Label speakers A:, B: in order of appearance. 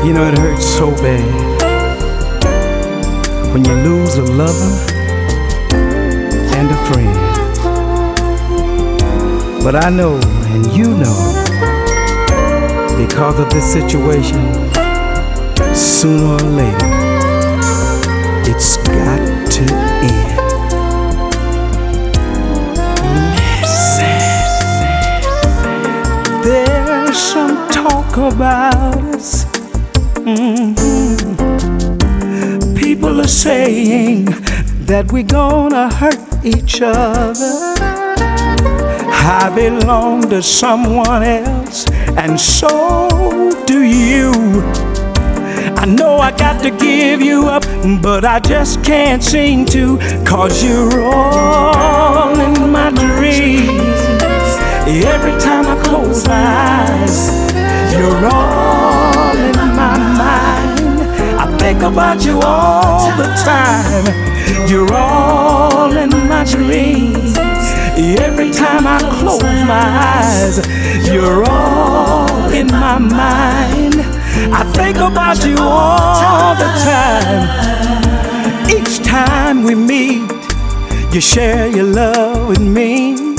A: You know it hurts so bad when you lose a lover and a friend. But I know, and you know, because of this situation, sooner or later, it's got to end. There's some talk about us. People are saying that we're gonna hurt each other. I belong to someone else, and so do you. I know I got to give you up, but I just can't seem to, 'cause you're all in my dreams. Every time I close my eyes, you're all in my mind. I think about you all the time. You're all in my dreams. Every time I close my eyes, you're all in my mind. I think about you all the time. Each time we meet, you share your love with me.